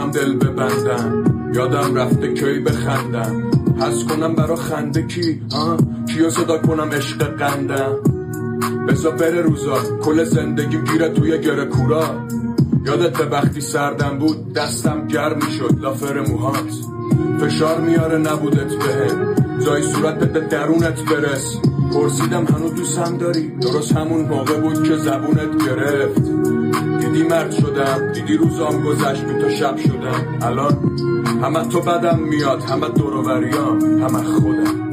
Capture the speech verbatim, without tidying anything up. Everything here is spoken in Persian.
میخوام دل ببندم، یادم رفته کی بخندم، حس کنم برا خنده کی آه کیو صدا کنم عشق قندم. بزا بره روزا کل زندگیم گیره توی گره کورا. یادت به وقتی سردم بود دستم گرم میشد لافر موهات، فشار میاره نبودت بهم، جای صورت به درونت برس. پرسیدم هنو دوستم داری؟ درست همون موقع بود که زبونت گرفت. دیدی مرد شدم، دیدی روزام گذشت بی تو شب شدم. الان همه تو بدم میاد، همه دوروبریام، همه خودم.